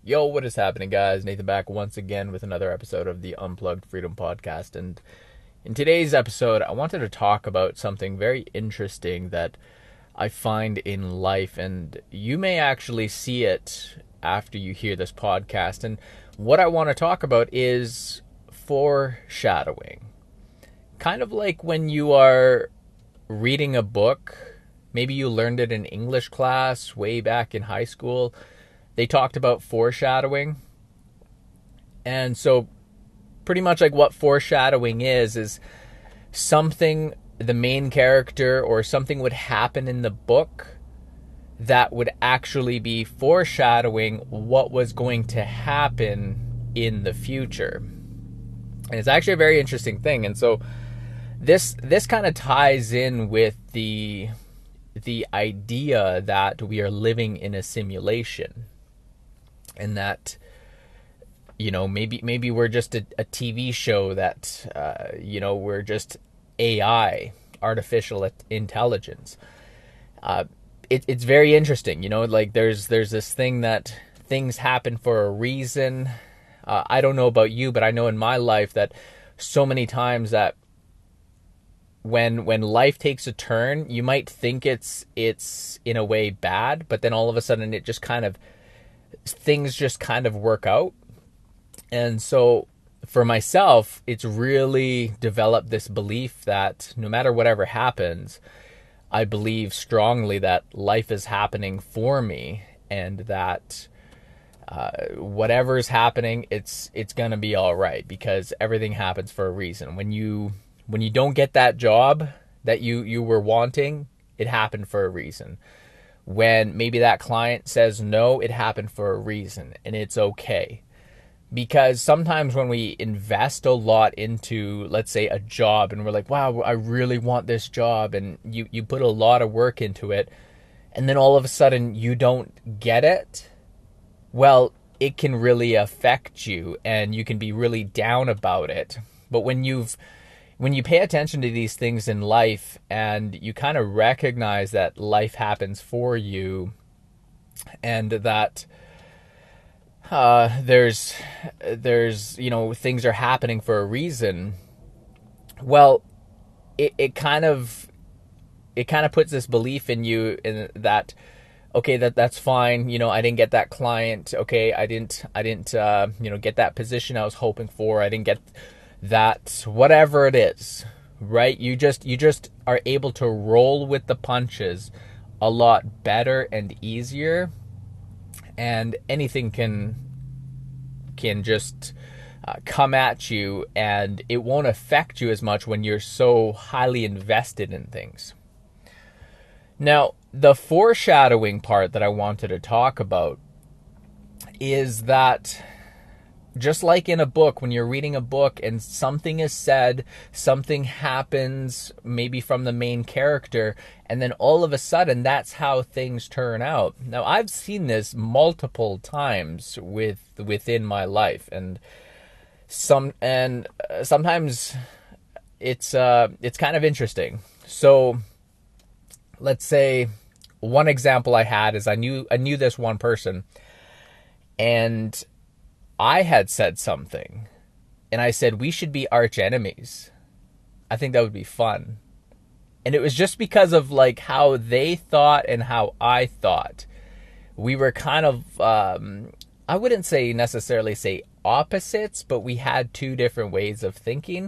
Yo, what is happening, guys? Nathan back once again with another episode of the Unplugged Freedom Podcast. And in today's episode, I wanted to talk about something very interesting that I find in life. And you may actually see it after you hear this podcast. And what I want to talk about is foreshadowing. Kind of like when you are reading a book, maybe you learned it in English class way back in high school. They talked about foreshadowing. And so pretty much like what foreshadowing is something the main character or something would happen in the book that would actually be foreshadowing what was going to happen in the future. And it's actually a very interesting thing. And so this kind of ties in with the idea that we are living in a simulation. And that, maybe we're just a TV show that, we're just AI, artificial intelligence. It's very interesting, like there's this thing that things happen for a reason. I don't know about you, but I know in my life that so many times that when life takes a turn, you might think it's in a way bad, but then all of a sudden things just kind of work out. And so for myself, it's really developed this belief that no matter whatever happens, I believe strongly that life is happening for me, and that whatever's happening, it's gonna be all right, because everything happens for a reason. When you don't get that job that you were wanting, it happened for a reason. When maybe that client says no, it happened for a reason, and it's okay. Because sometimes when we invest a lot into, let's say, a job, and we're like, wow, I really want this job, and you put a lot of work into it, and then all of a sudden you don't get it, well, it can really affect you, and you can be really down about it. But when you pay attention to these things in life, and you kind of recognize that life happens for you, and that there's things are happening for a reason, well, it kind of puts this belief in you, in that, okay, that's fine. I didn't get that client. Okay, I didn't get that position I was hoping for. I didn't get that, whatever it is, right? You just are able to roll with the punches a lot better and easier, and anything can just come at you, and it won't affect you as much when you're so highly invested in things. Now, the foreshadowing part that I wanted to talk about is that, just like in a book, when you're reading a book and something is said, something happens maybe from the main character, and then all of a sudden that's how things turn out. Now, I've seen this multiple times within my life, and sometimes it's kind of interesting. So let's say one example I had is I knew this one person, and I had said something, and I said, we should be arch enemies. I think that would be fun. And it was just because of like how they thought and how I thought. We were kind of, I wouldn't necessarily say opposites, but we had two different ways of thinking.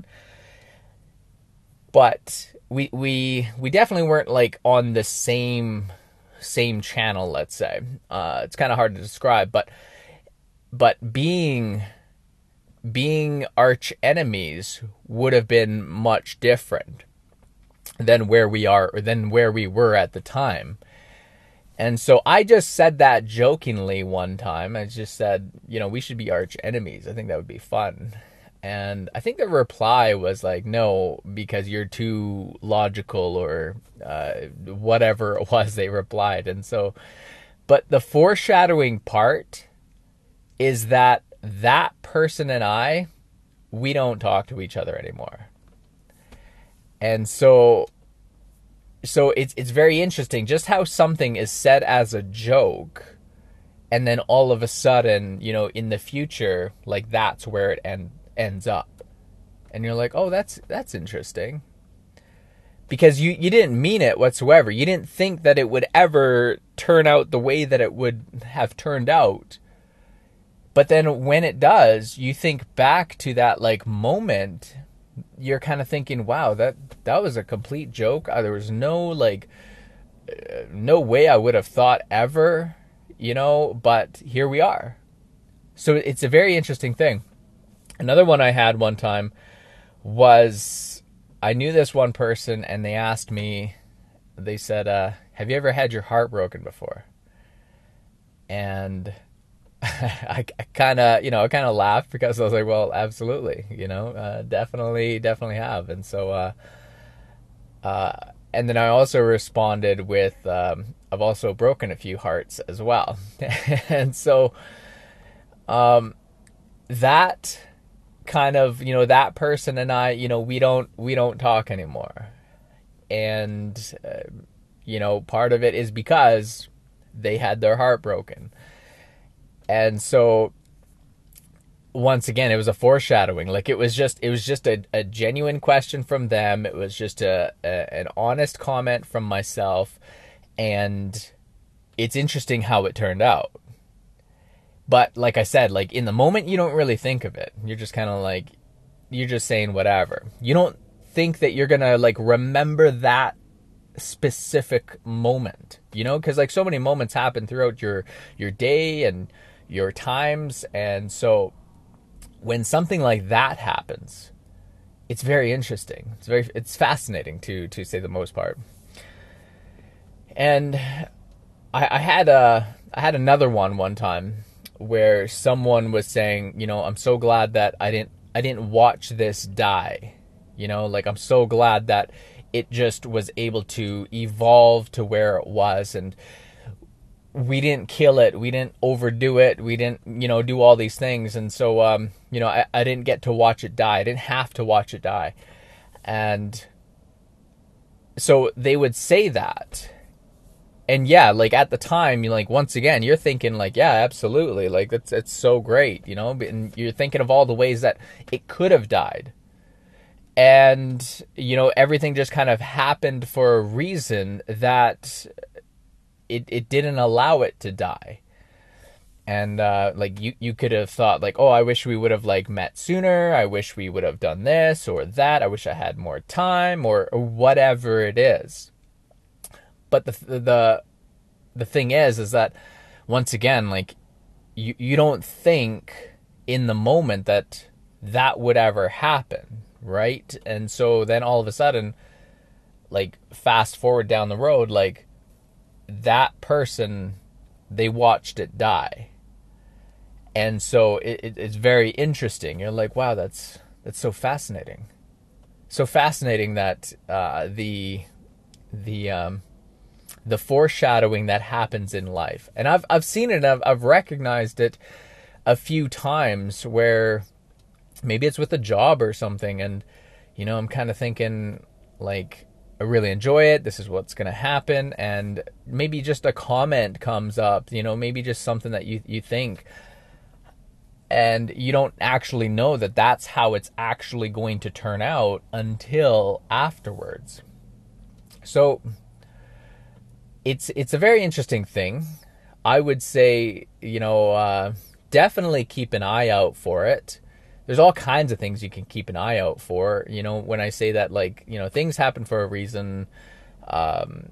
But we definitely weren't like on the same channel, let's say. It's kind of hard to describe, but being arch enemies would have been much different than where we were at the time. And so I just said that jokingly one time. I just said, we should be arch enemies. I think that would be fun. And I think the reply was like, no, because you're too logical, or whatever it was they replied. And so, but the foreshadowing part is that person and we don't talk to each other anymore. And so it's very interesting just how something is said as a joke, and then all of a sudden, you know, in the future, like that's where it ends up. And you're like, oh, that's interesting. Because you didn't mean it whatsoever. You didn't think that it would ever turn out the way that it would have turned out. But then when it does, you think back to that like moment, you're kind of thinking, wow, that was a complete joke. There was no way I would have thought ever, you know, but here we are. So it's a very interesting thing. Another one I had one time was, I knew this one person and they asked me, they said, have you ever had your heart broken before? And I kind of laughed because I was like, well, absolutely, you know, definitely have. And so, and then I also responded with, I've also broken a few hearts as well. And so, that kind of, you know, that person and I, you know, we don't talk anymore. And, you know, part of it is because they had their heart broken. And so once again, it was a foreshadowing. Like it was just a genuine question from them. It was just an honest comment from myself. And it's interesting how it turned out. But like I said, like in the moment, you don't really think of it. You're just kind of like, you're just saying whatever. You don't think that you're going to like remember that specific moment, you know, because like so many moments happen throughout your day and your times. And so when something like that happens, it's very interesting. It's fascinating to say the most part. And I had another one time where someone was saying, you know, I'm so glad that I didn't watch this die. You know, like I'm so glad that it just was able to evolve to where it was, and we didn't kill it, we didn't overdo it, we didn't, you know, do all these things. And so, you know, I didn't get to watch it die. I didn't have to watch it die. And so they would say that. And yeah, like at the time, you like, once again, you're thinking like, yeah, absolutely. Like it's so great, you know, and you're thinking of all the ways that it could have died. And, you know, everything just kind of happened for a reason that it didn't allow it to die. And, like you could have thought like, oh, I wish we would have like met sooner. I wish we would have done this or that. I wish I had more time or whatever it is. But the thing is that once again, like you don't think in the moment that would ever happen, right? And so then all of a sudden, like fast forward down the road, like that person, they watched it die. And so it's very interesting. You're like, wow, that's so fascinating. So fascinating that the foreshadowing that happens in life. And I've seen it, I've recognized it a few times where maybe it's with a job or something, and you know, I'm kind of thinking like, I really enjoy it, this is what's going to happen, and maybe just a comment comes up, you know, maybe just something that you think, and you don't actually know that that's how it's actually going to turn out until afterwards. So it's a very interesting thing. I would say, you know, definitely keep an eye out for it. There's all kinds of things you can keep an eye out for. You know, when I say that, like, you know, things happen for a reason. What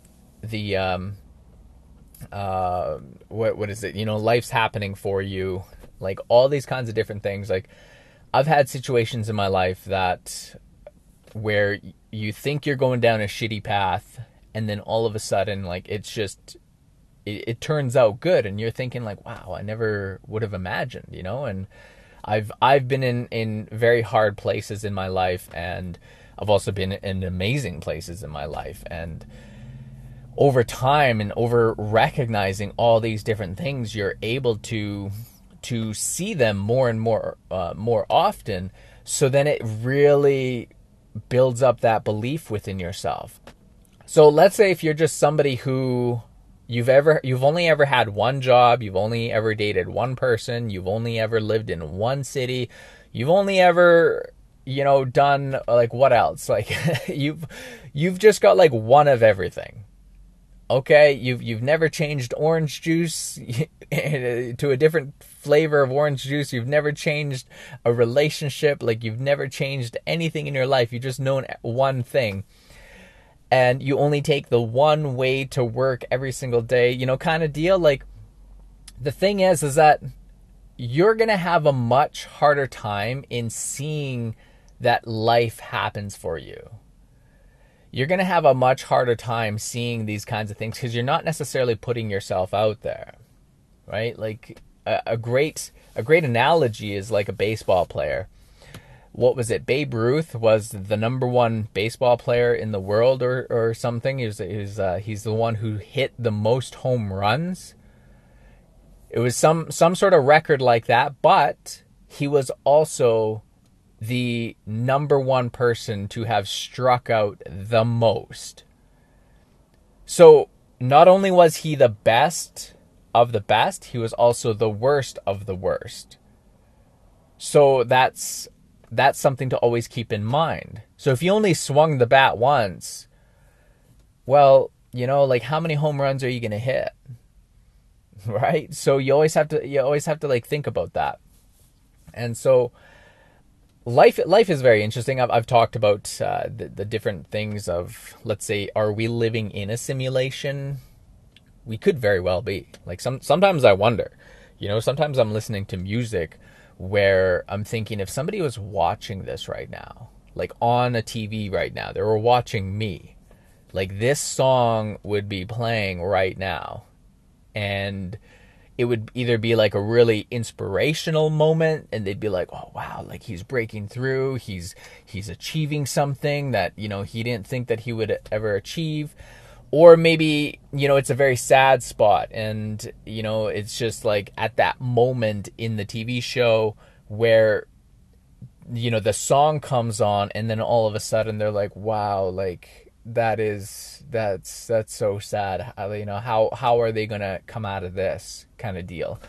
is it? You know, life's happening for you. Like all these kinds of different things. Like I've had situations in my life that where you think you're going down a shitty path, and then all of a sudden, like, it's just, it turns out good. And you're thinking like, wow, I never would have imagined, you know? And I've been in very hard places in my life, and I've also been in amazing places in my life. And over time and over recognizing all these different things, you're able to see them more and more often. So then it really builds up that belief within yourself. So let's say if you're just somebody who, You've only ever had one job, you've only ever dated one person, you've only ever lived in one city, you've only ever, done, like, what else? Like, you've just got like one of everything. Okay, you've never changed orange juice to a different flavor of orange juice. You've never changed a relationship. Like, you've never changed anything in your life. You just known one thing. And you only take the one way to work every single day, kind of deal. Like, the thing is that you're going to have a much harder time in seeing that life happens for you. You're going to have a much harder time seeing these kinds of things because you're not necessarily putting yourself out there, right? Like, a great analogy is like a baseball player. What was it? Babe Ruth was the number one baseball player in the world or something. He's the one who hit the most home runs. It was some sort of record like that, but he was also the number one person to have struck out the most. So not only was he the best of the best, he was also the worst of the worst. So that's something to always keep in mind. So if you only swung the bat once, well, like, how many home runs are you going to hit? Right? So you always have to like think about that. And so life is very interesting. I've talked about the different things of, let's say, are we living in a simulation? We could very well be. Like, sometimes I wonder, sometimes I'm listening to music where I'm thinking, if somebody was watching this right now, like on a TV right now, they were watching me, like, this song would be playing right now, and it would either be like a really inspirational moment and they'd be like, oh wow, like, he's breaking through, he's achieving something that, he didn't think that he would ever achieve. Or maybe, it's a very sad spot and, it's just like at that moment in the TV show where, the song comes on and then all of a sudden they're like, wow, like, that's so sad. How are they going to come out of this kind of deal?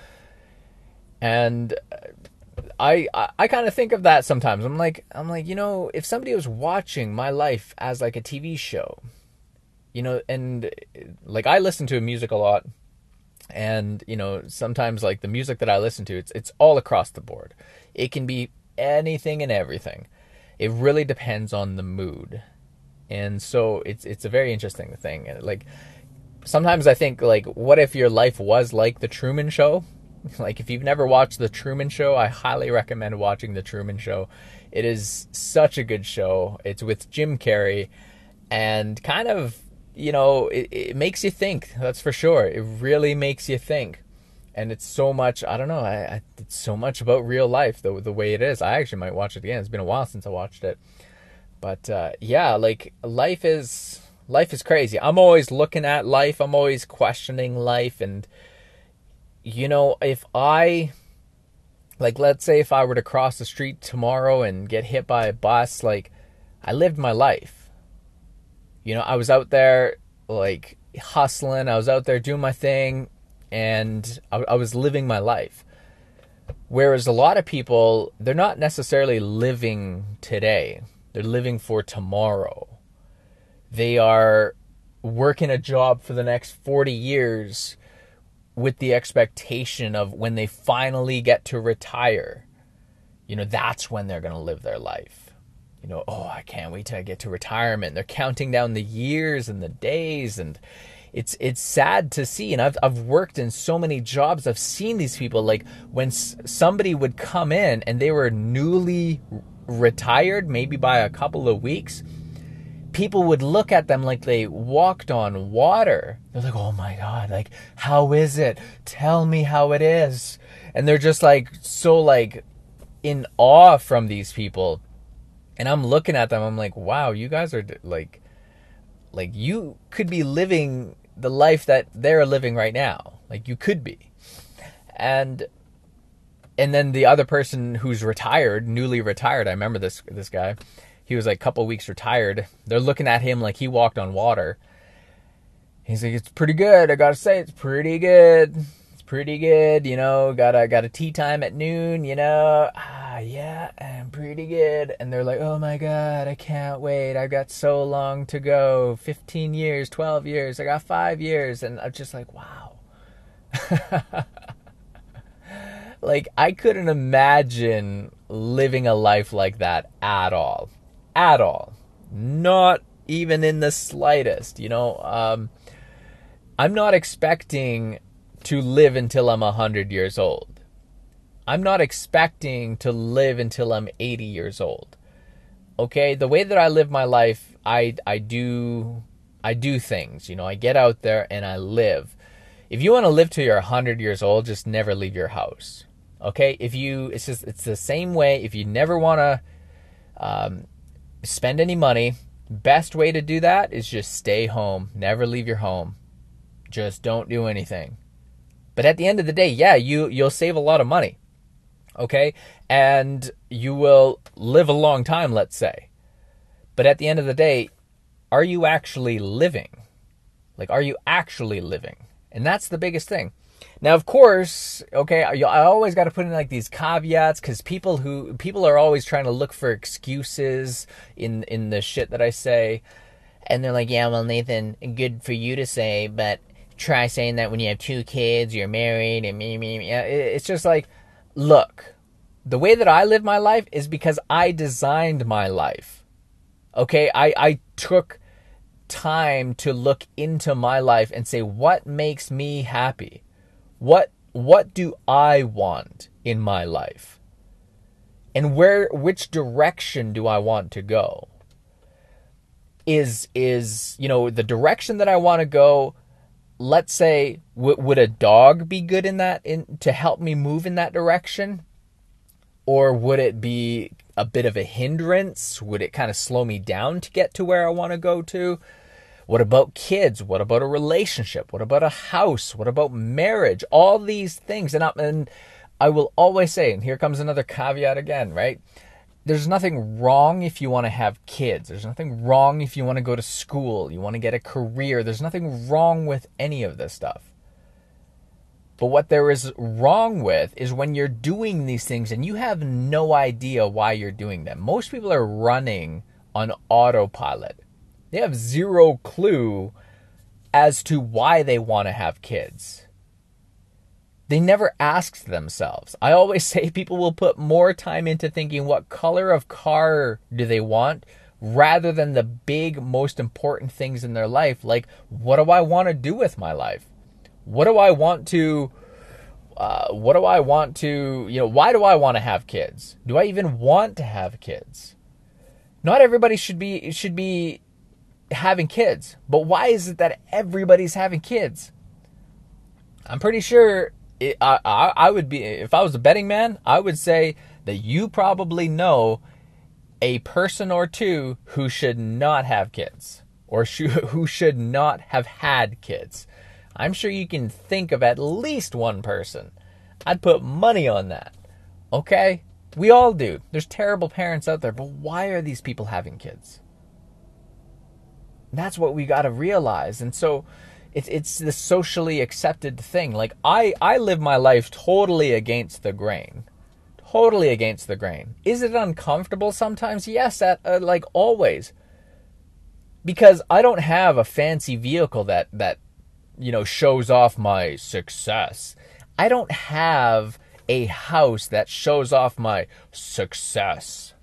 And I kind of think of that sometimes. I'm like, if somebody was watching my life as like a TV show, and like, I listen to music a lot, and sometimes, like, the music that I listen to, it's all across the board. It can be anything and everything. It really depends on the mood. And so it's a very interesting thing. Like, sometimes I think, like, what if your life was like the Truman Show? Like, if you've never watched the Truman Show, I highly recommend watching the Truman Show. It is such a good show. It's with Jim Carrey, and kind of, it makes you think, that's for sure. It really makes you think. And it's so much, I don't know, it's so much about real life, the way it is. I actually might watch it again. It's been a while since I watched it. But yeah, like, life is crazy. I'm always looking at life. I'm always questioning life. And, if let's say if I were to cross the street tomorrow and get hit by a bus, like, I lived my life. I was out there, like, hustling. I was out there doing my thing, and I was living my life. Whereas a lot of people, they're not necessarily living today. They're living for tomorrow. They are working a job for the next 40 years with the expectation of when they finally get to retire, that's when they're going to live their life. Oh, I can't wait till I get to retirement. They're counting down the years and the days, and it's sad to see. And I've worked in so many jobs. I've seen these people, like, when somebody would come in and they were newly retired, maybe by a couple of weeks, people would look at them like they walked on water. They're like, oh my God, like, how is it? Tell me how it is. And they're just like, so, like, in awe from these people. And I'm looking at them, I'm like, wow, you guys are like you could be living the life that they're living right now. Like, you could be. And then the other person who's retired, newly retired, I remember this guy, he was like a couple weeks retired. They're looking at him like he walked on water. He's like, it's pretty good. I gotta say, it's pretty good. It's pretty good. Got a tea time at noon. Yeah, I'm pretty good. And they're like, oh my God, I can't wait. I've got so long to go. 15 years, 12 years. I got 5 years. And I'm just like, wow. Like, I couldn't imagine living a life like that at all. At all. Not even in the slightest, I'm not expecting to live until I'm 100 years old. I'm not expecting to live until I'm 80 years old. Okay? The way that I live my life, I do things, I get out there and I live. If you want to live till you're 100 years old, just never leave your house. Okay? It's the same way. If you never want to spend any money, best way to do that is just stay home. Never leave your home. Just don't do anything. But at the end of the day, yeah, you'll save a lot of money. Okay? And you will live a long time, let's say. But at the end of the day, are you actually living? Like, are you actually living? And that's the biggest thing. Now, of course, okay, I always got to put in like these caveats, because people are always trying to look for excuses in the shit that I say. And they're like, yeah, well, Nathan, good for you to say, but try saying that when you have 2 kids, you're married, and me. It's just like, look, the way that I live my life is because I designed my life. Okay, I took time to look into my life and say, what makes me happy? What do I want in my life? And which direction do I want to go? Is the direction that I want to go, let's say, would a dog be good to help me move in that direction? Or would it be a bit of a hindrance? Would it kind of slow me down to get to where I want to go to? What about kids? What about a relationship? What about a house? What about marriage? All these things. And I will always say, and here comes another caveat again, right? There's nothing wrong if you want to have kids. There's nothing wrong if you want to go to school. You want to get a career. There's nothing wrong with any of this stuff. But what there is wrong with is when you're doing these things and you have no idea why you're doing them. Most people are running on autopilot. They have zero clue as to why they want to have kids. They never asked themselves. I always say people will put more time into thinking what color of car do they want rather than the big, most important things in their life. Like, what do I want to do with my life? What do I want to, why do I want to have kids? Do I even want to have kids? Not everybody should be having kids, but why is it that everybody's having kids? I'm pretty sure I would be, if I was a betting man, I would say that you probably know a person or two who should not have kids, or who should not have had kids. I'm sure you can think of at least one person. I'd put money on that. Okay? We all do. There's terrible parents out there, but why are these people having kids? That's what we got to realize. And so it's the socially accepted thing. Like, I live my life totally against the grain. Totally against the grain. Is it uncomfortable sometimes? Yes, like always. Because I don't have a fancy vehicle that shows off my success. I don't have a house that shows off my success.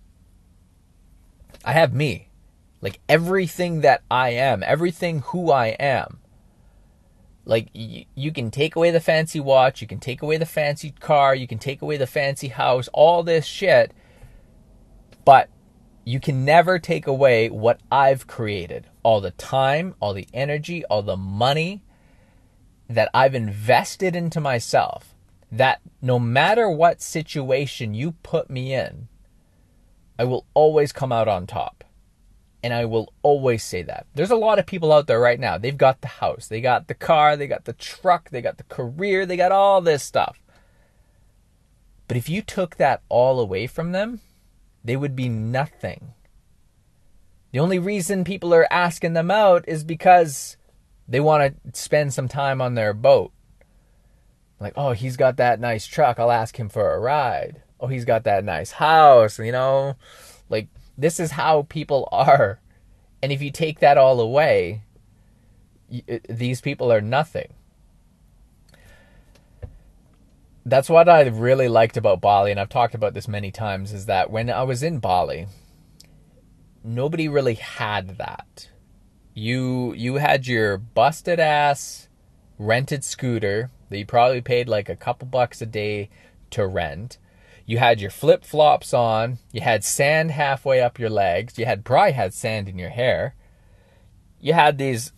I have me. Like, everything that I am, everything who I am. Like, you can take away the fancy watch, you can take away the fancy car, you can take away the fancy house, all this shit, but you can never take away what I've created. All the time, all the energy, all the money that I've invested into myself. That no matter what situation you put me in, I will always come out on top. And I will always say that. There's a lot of people out there right now. They've got the house, they got the car, they got the truck, they got the career, they got all this stuff. But if you took that all away from them, they would be nothing. The only reason people are asking them out is because They want to spend some time on their boat. Like, oh, he's got that nice truck. I'll ask him for a ride. Oh, he's got that nice house, you know? Like, this is how people are. And if you take that all away, these people are nothing. That's what I really liked about Bali, and I've talked about this many times, is that when I was in Bali, nobody really had that. You had your busted ass rented scooter that you probably paid like a couple bucks a day to rent. You had your flip flops on. You had sand halfway up your legs. You probably had sand in your hair. You had these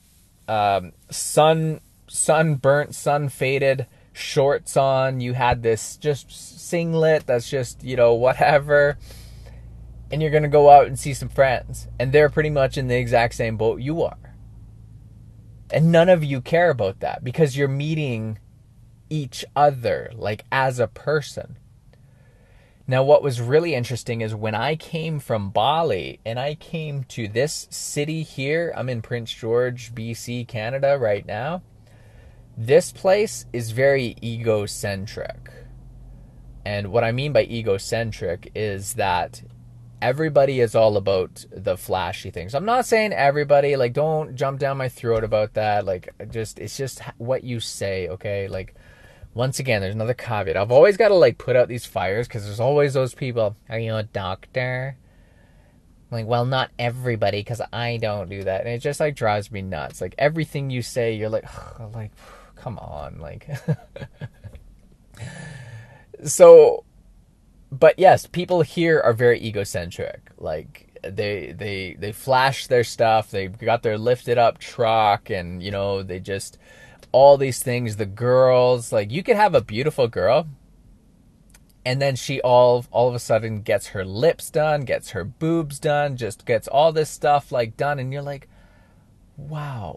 sunburnt, sun faded shorts on. You had this just singlet that's just, you know, whatever. And you're going to go out and see some friends. And they're pretty much in the exact same boat you are. And none of you care about that because you're meeting each other, like, as a person. Now, what was really interesting is when I came from Bali and I came to this city here, I'm in Prince George, BC, Canada right now. This place is very egocentric. And what I mean by egocentric is that everybody is all about the flashy things. I'm not saying everybody, like, don't jump down my throat about that. Like, it's just what you say, okay? Like, once again, there's another caveat. I've always got to, like, put out these fires because there's always those people, are you a doctor? I'm like, well, not everybody, because I don't do that. And it just, like, drives me nuts. Like, everything you say, you're like, come on, like. So, but yes, people here are very egocentric. Like, they flash their stuff. They've got their lifted up truck, and, you know, they just, all these things. The girls, like, you could have a beautiful girl, and then she all of a sudden gets her lips done, gets her boobs done, just gets all this stuff, like, done, and you're like, wow,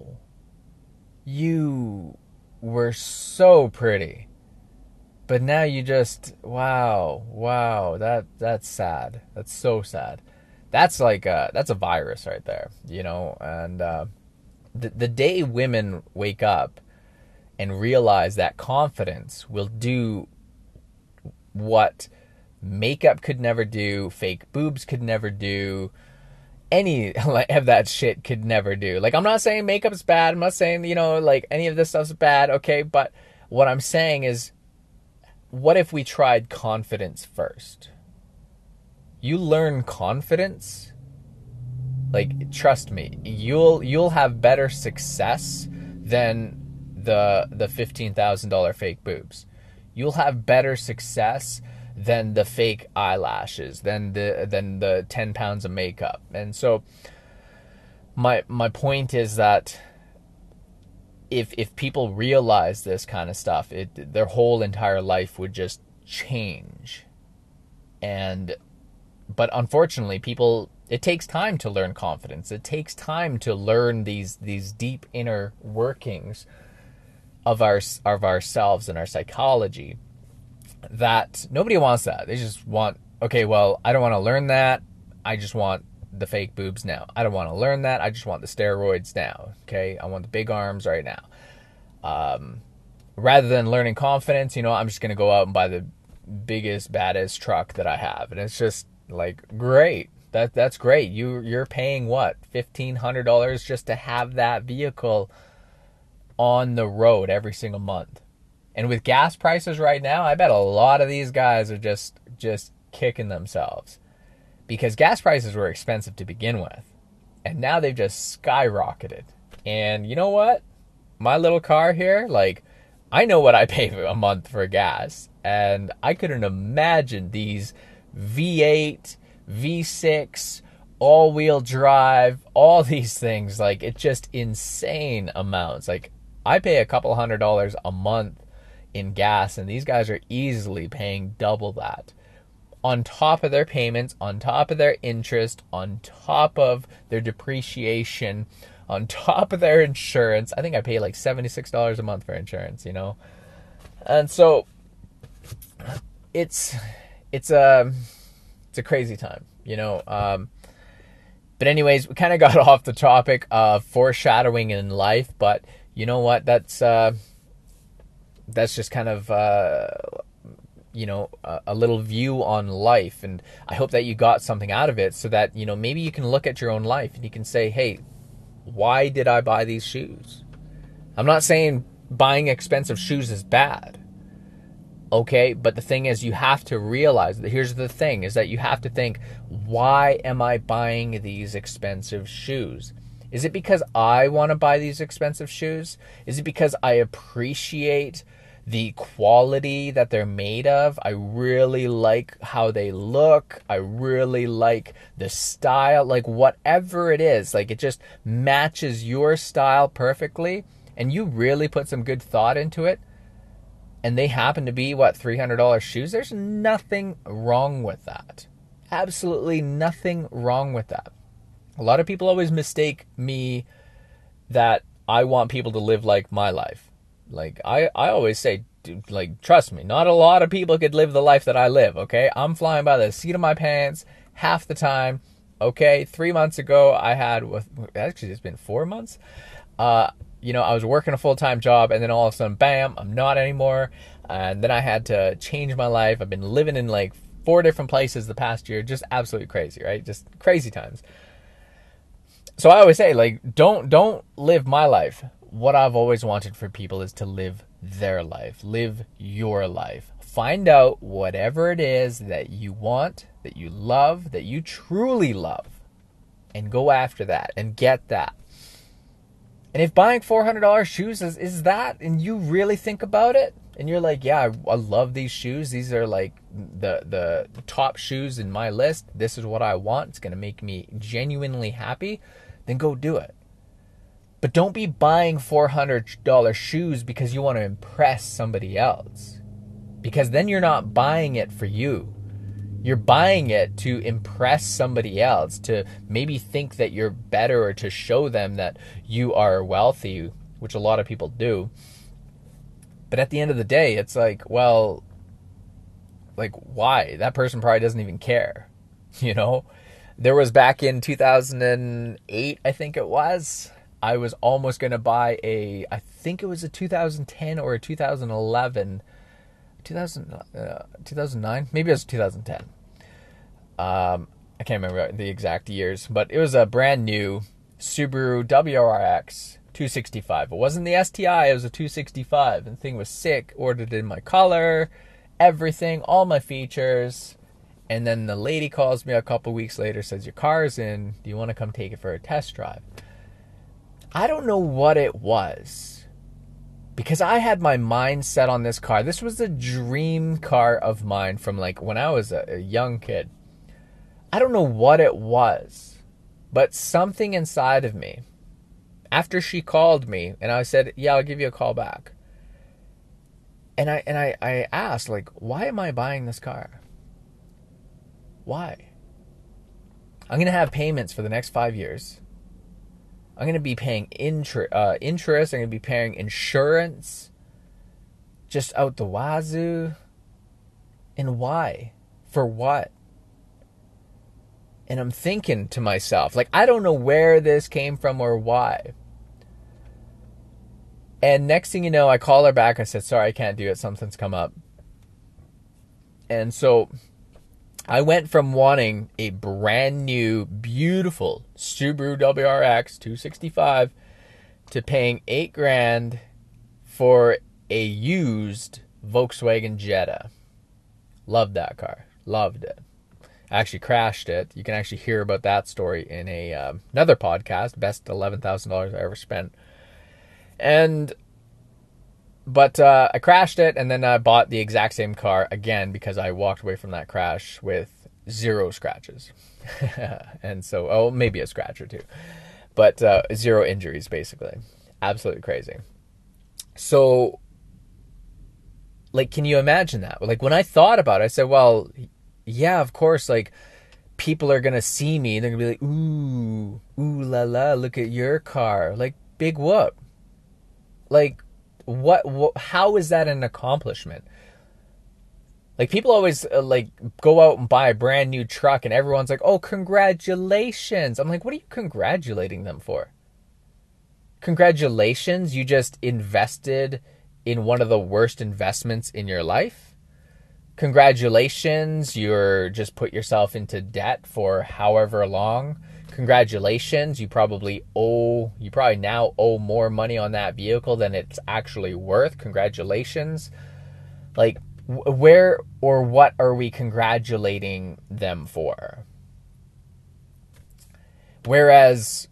you were so pretty, but now you just, wow, that's sad. That's so sad. That's like that's a virus right there, you know. And the day women wake up and realize that confidence will do what makeup could never do, fake boobs could never do, any of that shit could never do. Like, I'm not saying makeup's bad. I'm not saying, you know, like, any of this stuff's bad, okay? But what I'm saying is, what if we tried confidence first? You learn confidence, like, trust me, you'll have better success than the $15,000 fake boobs. You'll have better success than the fake eyelashes, than the 10 pounds of makeup. And so my point is that if people realize this kind of stuff, their whole entire life would just change. But unfortunately, people, it takes time to learn confidence. It takes time to learn these deep inner workings of ourselves and our psychology, that nobody wants that. They just want, okay, well, I don't want to learn that. I just want the fake boobs now. I don't want to learn that. I just want the steroids now. Okay, I want the big arms right now. Rather than learning confidence, you know, I'm just going to go out and buy the biggest, baddest truck that I have. And it's just like, great. That's great. You're paying what, $1,500 just to have that vehicle on the road every single month. And with gas prices right now, I bet a lot of these guys are just kicking themselves, because gas prices were expensive to begin with, and now they've just skyrocketed. And you know what? My little car here, like, I know what I pay a month for gas, and I couldn't imagine these V8, V6, all-wheel drive, all these things. Like, it's just insane amounts. Like, I pay a couple $100 a month in gas, and these guys are easily paying double that, on top of their payments, on top of their interest, on top of their depreciation, on top of their insurance. I think I pay like $76 a month for insurance, you know. And so it's a crazy time, you know. But anyways, we kind of got off the topic of foreshadowing in life, but you know what? That's just kind of a little view on life, and I hope that you got something out of it, so that maybe you can look at your own life and you can say, hey, why did I buy these shoes? I'm not saying buying expensive shoes is bad. Okay, but the thing is, you have to realize that here's the thing, is that you have to think, why am I buying these expensive shoes? Is it because I want to buy these expensive shoes? Is it because I appreciate the quality that they're made of? I really like how they look. I really like the style, like whatever it is, like it just matches your style perfectly, and you really put some good thought into it, and they happen to be, $300 shoes? There's nothing wrong with that. Absolutely nothing wrong with that. A lot of people always mistake me that I want people to live like my life. Like, I always say, dude, like, trust me, not a lot of people could live the life that I live, okay? I'm flying by the seat of my pants half the time, okay? 3 months ago, actually, it's been 4 months. I was working a full-time job, and then all of a sudden, bam, I'm not anymore. And then I had to change my life. I've been living in like 4 different places the past year. Just absolutely crazy, right? Just crazy times. So I always say, like, don't live my life. What I've always wanted for people is to live their life. Live your life. Find out whatever it is that you want, that you love, that you truly love, and go after that and get that. And if buying $400 shoes is that, and you really think about it, and you're like, yeah, I love these shoes. These are like the top shoes in my list. This is what I want. It's going to make me genuinely happy. Then go do it. But don't be buying $400 shoes because you want to impress somebody else. Because then you're not buying it for you. You're buying it to impress somebody else, to maybe think that you're better, or to show them that you are wealthy, which a lot of people do. But at the end of the day, it's like, well, like, why? That person probably doesn't even care, There was back in 2008, I think it was, I was almost going to buy I think it was a 2010 or a 2011, 2009, maybe it was 2010. I can't remember the exact years, but it was a brand new Subaru WRX 265. It wasn't the STI, it was a 265, and the thing was sick. Ordered in my color, everything, all my features. And then the lady calls me a couple weeks later, says, your car's in, do you want to come take it for a test drive? I don't know what it was, because I had my mind set on this car. This was a dream car of mine from like when I was a young kid. I don't know what it was, but something inside of me, after she called me and I said, yeah, I'll give you a call back. And I asked, like, why am I buying this car? Why? I'm going to have payments for the next 5 years. I'm going to be paying interest. I'm going to be paying insurance just out the wazoo. And why? For what? And I'm thinking to myself, like, I don't know where this came from or why. And next thing you know, I call her back. I said, sorry, I can't do it. Something's come up. And so I went from wanting a brand new, beautiful Subaru WRX 265 to paying $8,000 for a used Volkswagen Jetta. Loved that car. Loved it. I actually crashed it. You can actually hear about that story in another podcast, Best $11,000 I Ever Spent. But I crashed it, and then I bought the exact same car again because I walked away from that crash with 0 scratches. And so, maybe a scratch or two. But 0 injuries, basically. Absolutely crazy. So, like, can you imagine that? Like, when I thought about it, I said, well, yeah, of course, like, people are going to see me, and they're going to be like, ooh la la, look at your car. Like, big whoop. Like, what how is that an accomplishment? Like, people always like go out and buy a brand new truck and everyone's like, "Oh, congratulations." I'm like, "What are you congratulating them for?" Congratulations, you just invested in one of the worst investments in your life. Congratulations, you're just put yourself into debt for however long. Congratulations, you probably now owe more money on that vehicle than it's actually worth. Congratulations. Like, where or what are we congratulating them for? Whereas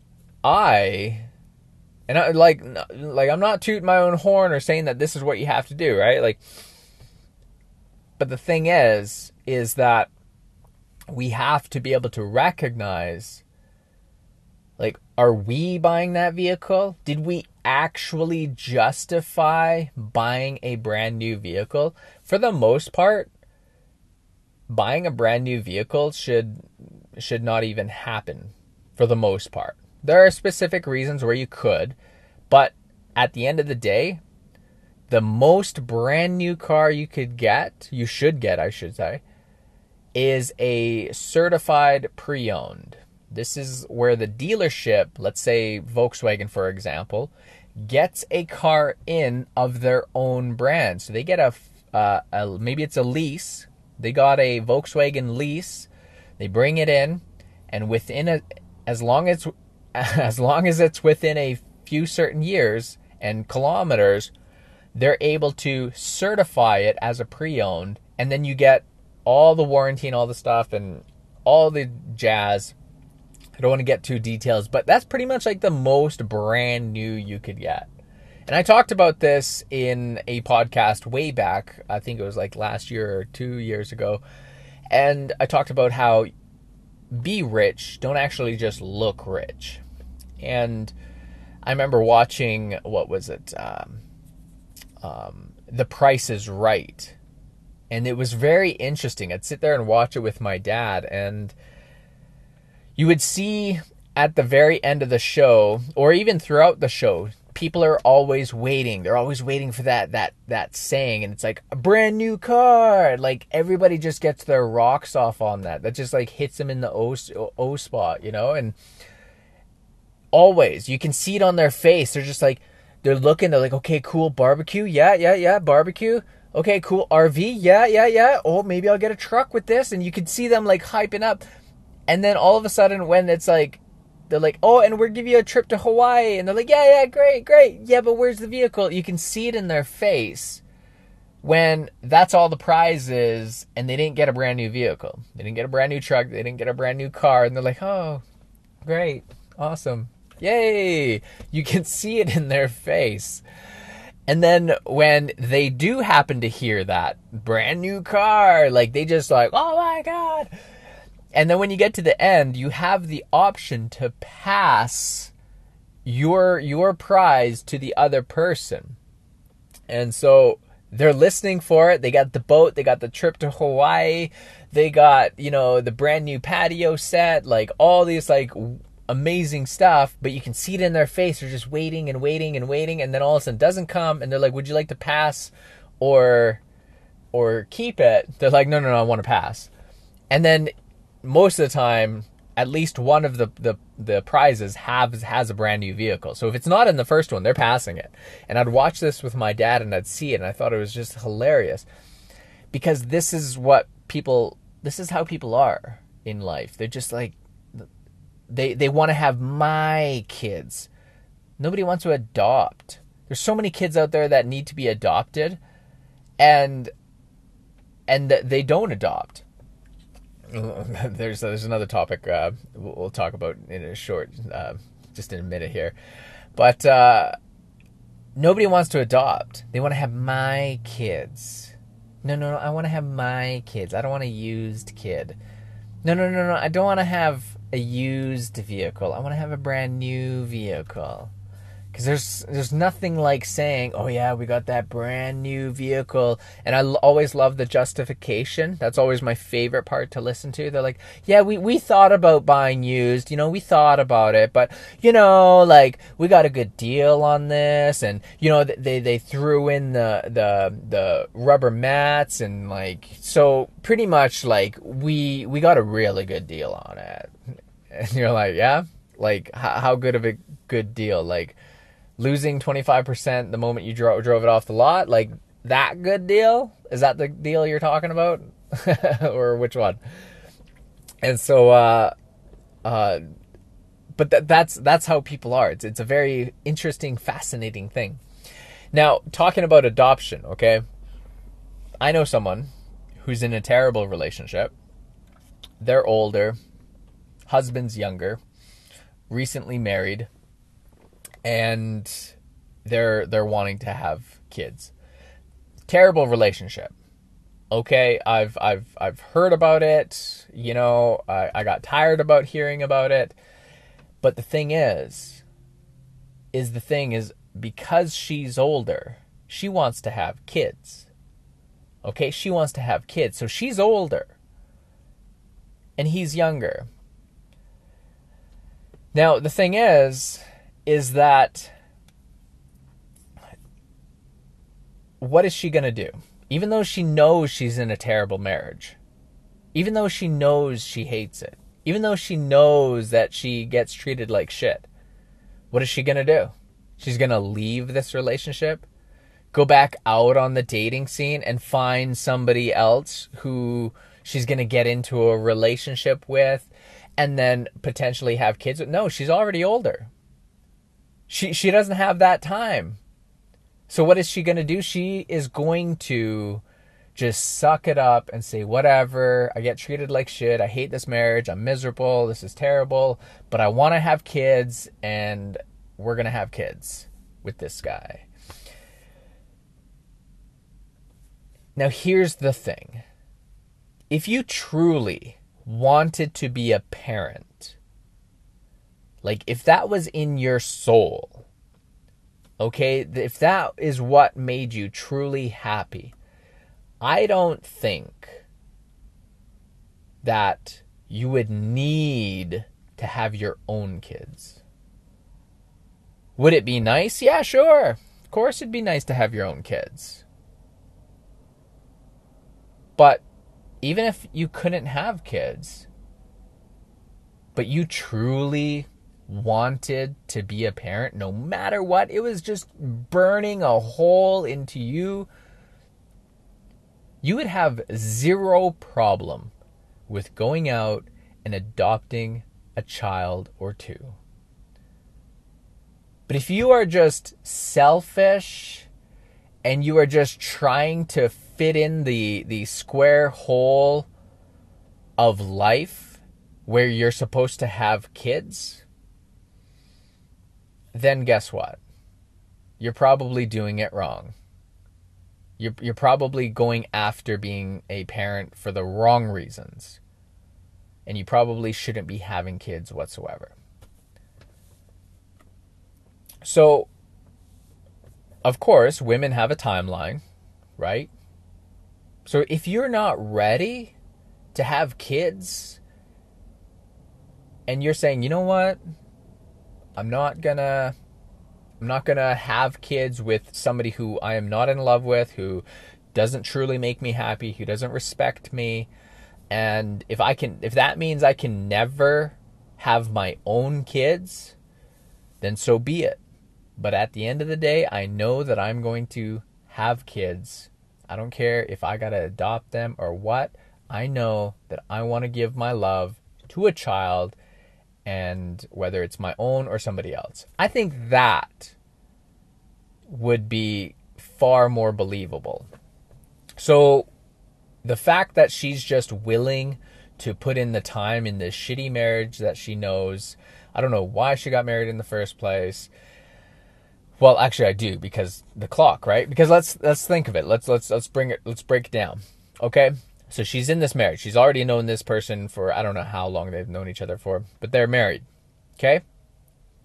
and I, like I'm not tooting my own horn or saying that this is what you have to do, right? Like, but the thing is that we have to be able to recognize, like, are we buying that vehicle? Did we actually justify buying a brand new vehicle? For the most part, buying a brand new vehicle should not even happen, for the most part. There are specific reasons where you could, but at the end of the day, the most brand new car you should get, I should say, is a certified pre-owned. This is where the dealership, let's say Volkswagen, for example, gets a car in of their own brand. So they get maybe it's a lease. They got a Volkswagen lease. They bring it in, and as long as it's within a few certain years and kilometers, they're able to certify it as a pre-owned, and then you get all the warranty and all the stuff and all the jazz. I don't want to get too details, but that's pretty much like the most brand new you could get. And I talked about this in a podcast way back. I think it was like last year or 2 years ago. And I talked about how be rich, don't actually just look rich. And I remember watching, what was it? The Price is Right. And it was very interesting. I'd sit there and watch it with my dad, and you would see at the very end of the show, or even throughout the show, people are always waiting. They're always waiting for that saying, and it's like, a brand new car. Like, everybody just gets their rocks off on that. That just like hits them in the O spot, you know? And always, you can see it on their face. They're just like, they're looking, they're like, okay, cool, barbecue. Yeah, barbecue. Okay, cool, RV. Yeah. Oh, maybe I'll get a truck with this. And you can see them like hyping up. And then all of a sudden, when it's like, they're like, oh, and we'll give you a trip to Hawaii. And they're like, yeah, great. Yeah, but where's the vehicle? You can see it in their face when that's all the prize is, and they didn't get a brand new vehicle. They didn't get a brand new truck. They didn't get a brand new car. And they're like, oh, great, awesome, yay. You can see it in their face. And then when they do happen to hear that brand new car, like, they just like, oh my God. And then when you get to the end, you have the option to pass your prize to the other person. And so they're listening for it. They got the boat. They got the trip to Hawaii. They got, the brand new patio set, like all these like amazing stuff. But you can see it in their face. They're just waiting. And then all of a sudden it doesn't come. And they're like, would you like to pass or keep it? They're like, no, I want to pass. And then most of the time, at least one of the prizes has a brand new vehicle. So if it's not in the first one, they're passing it. And I'd watch this with my dad, and I'd see it, and I thought it was just hilarious, because this is how people are in life. They're just like, they want to have my kids. Nobody wants to adopt. There's so many kids out there that need to be adopted, and they don't adopt. There's another topic we'll talk about in a short, just in a minute here. But nobody wants to adopt. They want to have my kids. No, I want to have my kids. I don't want a used kid. No, I don't want to have a used vehicle. I want to have a brand new vehicle. Because there's nothing like saying, oh yeah, we got that brand new vehicle. And I always love the justification. That's always my favorite part to listen to. They're like, yeah, we thought about buying used. We thought about it. But, like, we got a good deal on this. And, they threw in the rubber mats. And, like, so pretty much, like, we got a really good deal on it. And you're like, yeah? Like, how good of a good deal? Like, losing 25% the moment you drove it off the lot, like that good deal? Is that the deal you're talking about? Or which one? And so, but that's how people are. It's a very interesting, fascinating thing. Now, talking about adoption, okay? I know someone who's in a terrible relationship. They're older, husband's younger, recently married, and they're wanting to have kids. Terrible relationship. Okay, I've heard about it. I got tired about hearing about it. But the thing is because she's older, she wants to have kids. Okay, she wants to have kids. So she's older and he's younger. Now, the thing is that what is she going to do? Even though she knows she's in a terrible marriage, even though she knows she hates it, even though she knows that she gets treated like shit, what is she going to do? She's going to leave this relationship, go back out on the dating scene and find somebody else who she's going to get into a relationship with and then potentially have kids with? No, she's already older. She doesn't have that time. So what is she going to do? She is going to just suck it up and say, whatever, I get treated like shit. I hate this marriage. I'm miserable. This is terrible. But I want to have kids, and we're going to have kids with this guy. Now, here's the thing. If you truly wanted to be a parent, like if that was in your soul, okay, if that is what made you truly happy, I don't think that you would need to have your own kids. Would it be nice? Yeah, sure. Of course it'd be nice to have your own kids. But even if you couldn't have kids, but you truly wanted to be a parent, no matter what, it was just burning a hole into you, you would have zero problem with going out and adopting a child or two. But if you are just selfish and you are just trying to fit in the square hole of life where you're supposed to have kids, then guess what? You're probably doing it wrong. You're probably going after being a parent for the wrong reasons. And you probably shouldn't be having kids whatsoever. So, of course, women have a timeline, right? So if you're not ready to have kids and you're saying, you know what? I'm not gonna have kids with somebody who I am not in love with, who doesn't truly make me happy, who doesn't respect me. And if that means I can never have my own kids, then so be it. But at the end of the day, I know that I'm going to have kids. I don't care if I got to adopt them or what. I know that I want to give my love to a child, and whether it's my own or somebody else. I think that would be far more believable. So the fact that she's just willing to put in the time in this shitty marriage that she knows, I don't know why she got married in the first place. Well, actually I do, because the clock, right? Because let's think of it. Let's break it down. Okay? So she's in this marriage. She's already known this person for, I don't know how long they've known each other for, but they're married. Okay?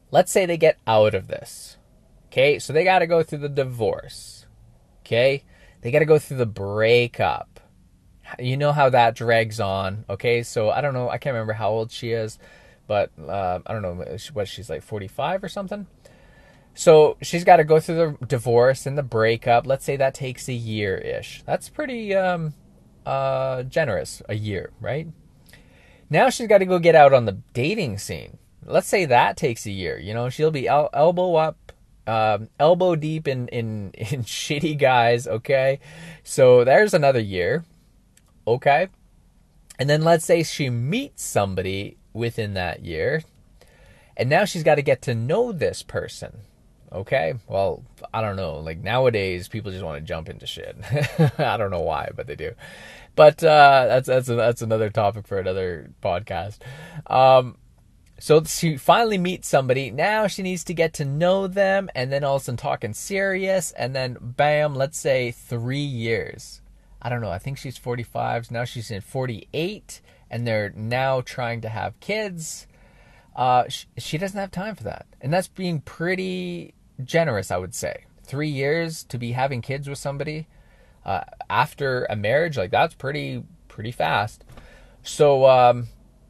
Let's say they get out of this. Okay, so they got to go through the divorce. Okay, they got to go through the breakup. You know how that drags on. Okay, so I don't know. I can't remember how old she is, but I don't know what she's like, 45 or something. So she's got to go through the divorce and the breakup. Let's say that takes a year-ish. That's pretty generous, a year, right? Now she's got to go get out on the dating scene. Let's say that takes a year. You know, she'll be elbow up, elbow deep in shitty guys, okay? So there's another year, okay? And then let's say she meets somebody within that year, and now she's got to get to know this person. Okay, well, I don't know. Like nowadays, people just want to jump into shit. I don't know why, but they do. But that's another topic for another podcast. So she finally meets somebody. Now she needs to get to know them, and then all of a sudden talking serious, and then bam, let's say 3 years. I don't know. I think she's 45. So now she's in 48, and they're now trying to have kids. She doesn't have time for that, and that's being pretty generous, I would say. 3 years to be having kids with somebody after a marriage, like that's pretty fast. So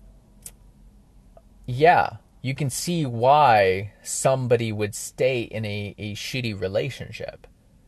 yeah, you can see why somebody would stay in a shitty relationship.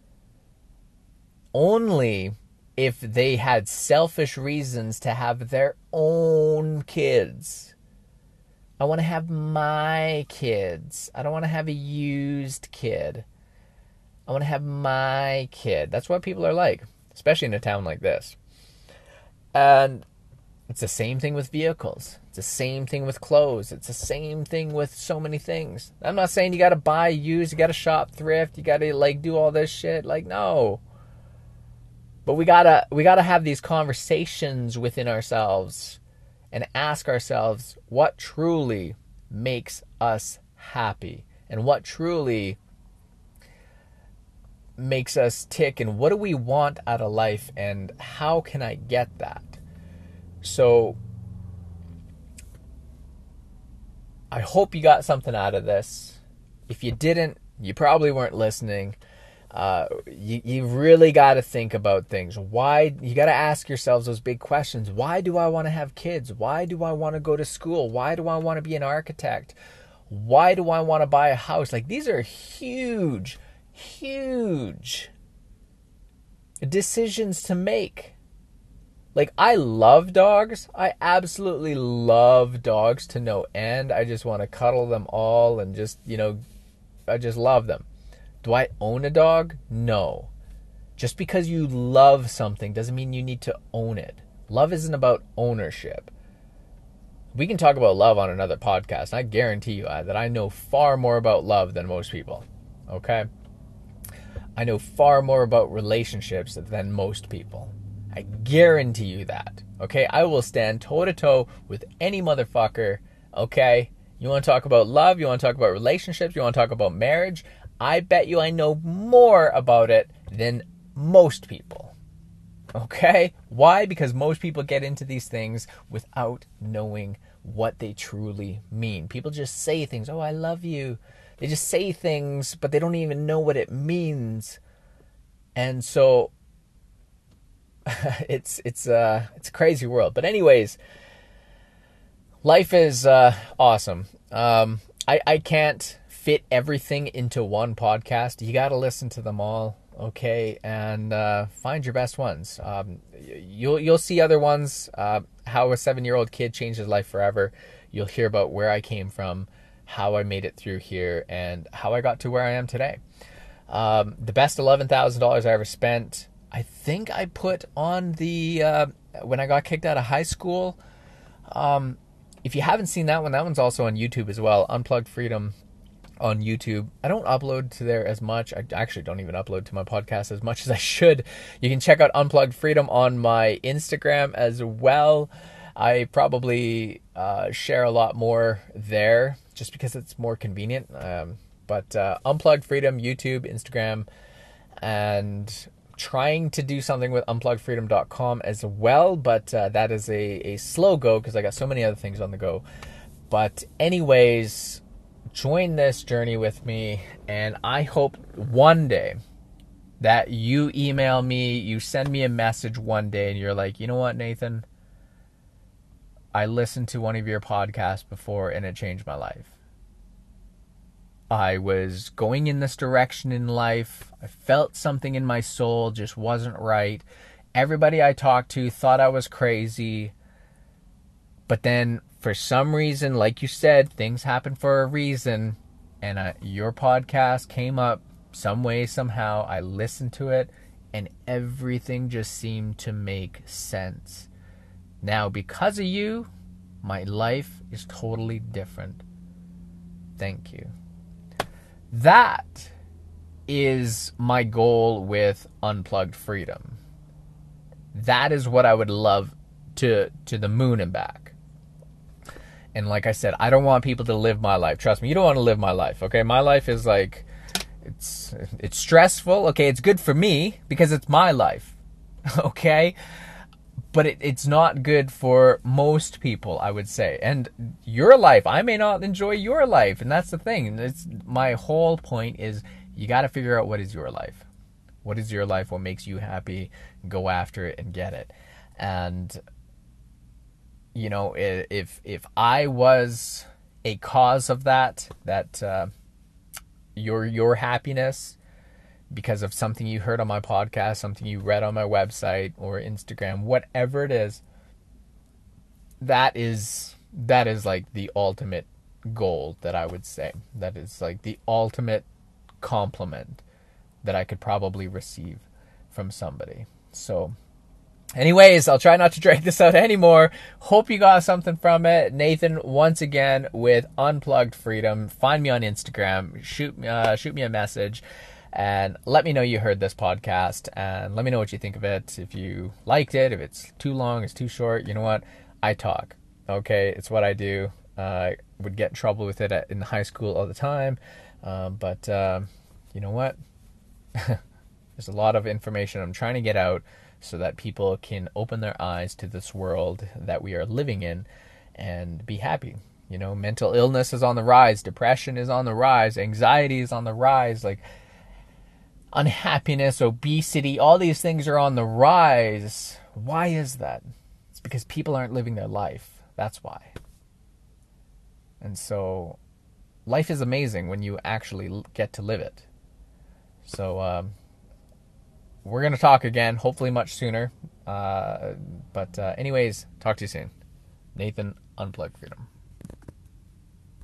Only if they had selfish reasons to have their own kids. I want to have my kids. I don't want to have a used kid. I want to have my kid. That's what people are like, especially in a town like this. And it's the same thing with vehicles. It's the same thing with clothes. It's the same thing with so many things. I'm not saying you got to buy used, you got to shop thrift, you got to like do all this shit. Like, no. But we got to have these conversations within ourselves and ask ourselves what truly makes us happy and what truly makes us tick and what do we want out of life and how can I get that? So I hope you got something out of this. If you didn't, you probably weren't listening. You really got to think about things. Why? You got to ask yourselves those big questions. Why do I want to have kids? Why do I want to go to school? Why do I want to be an architect? Why do I want to buy a house? Like, these are huge decisions to make. Like, I love dogs. I absolutely love dogs to no end. I just want to cuddle them all and just, I just love them. Do I own a dog? No. Just because you love something doesn't mean you need to own it. Love isn't about ownership. We can talk about love on another podcast. I guarantee you that I know far more about love than most people. Okay? I know far more about relationships than most people. I guarantee you that. Okay? I will stand toe-to-toe with any motherfucker. Okay? You want to talk about love? You want to talk about relationships? You want to talk about marriage? I bet you I know more about it than most people. Okay? Why? Because most people get into these things without knowing what they truly mean. People just say things. Oh, I love you. They just say things, but they don't even know what it means. And so it's a crazy world. But anyways, life is awesome. I can't fit everything into one podcast. You got to listen to them all, okay? And find your best ones. You'll see other ones. How a 7-year-old kid changed his life forever. You'll hear about where I came from, how I made it through here, and how I got to where I am today. The best $11,000 I ever spent, I think I put on the when I got kicked out of high school. If you haven't seen that one's also on YouTube as well. Unplugged Freedom on YouTube. I don't upload to there as much. I actually don't even upload to my podcast as much as I should. You can check out Unplugged Freedom on my Instagram as well. I probably share a lot more there just because it's more convenient. But Unplugged Freedom, YouTube, Instagram, and trying to do something with unpluggedfreedom.com as well. But that is a slow go because I got so many other things on the go. But anyways, join this journey with me, and I hope one day that you email me, you send me a message one day, and you're like, you know what, Nathan? I listened to one of your podcasts before, and it changed my life. I was going in this direction in life. I felt something in my soul just wasn't right. Everybody I talked to thought I was crazy. But then, for some reason, like you said, things happen for a reason. And your podcast came up some way, somehow. I listened to it, and everything just seemed to make sense. Now, because of you, my life is totally different. Thank you. That is my goal with Unplugged Freedom. That is what I would love to the moon and back. And like I said, I don't want people to live my life. Trust me, you don't want to live my life, okay? My life is like, it's stressful, okay? It's good for me because it's my life, okay? But it's not good for most people, I would say. And your life, I may not enjoy your life. And that's the thing. My whole point is you got to figure out what is your life. What is your life? What makes you happy? Go after it and get it. And, you know, if I was a cause of that your happiness, because of something you heard on my podcast, something you read on my website or Instagram, whatever it is, that is like the ultimate goal that I would say. That is like the ultimate compliment that I could probably receive from somebody. So anyways, I'll try not to drag this out anymore. Hope you got something from it. Nathan, once again, with Unplugged Freedom. Find me on Instagram. Shoot me a message. And let me know you heard this podcast, and let me know what you think of it. If you liked it, if it's too long, it's too short, you know what? I talk, okay? It's what I do. I would get in trouble with it in high school all the time. But you know what? There's a lot of information I'm trying to get out so that people can open their eyes to this world that we are living in and be happy. You know, mental illness is on the rise. Depression is on the rise. Anxiety is on the rise. Like, unhappiness, obesity, all these things are on the rise. Why is that? It's because people aren't living their life. That's why. And so life is amazing when you actually get to live it. So we're going to talk again, hopefully much sooner. But anyways, talk to you soon. Nathan, Unplugged Freedom.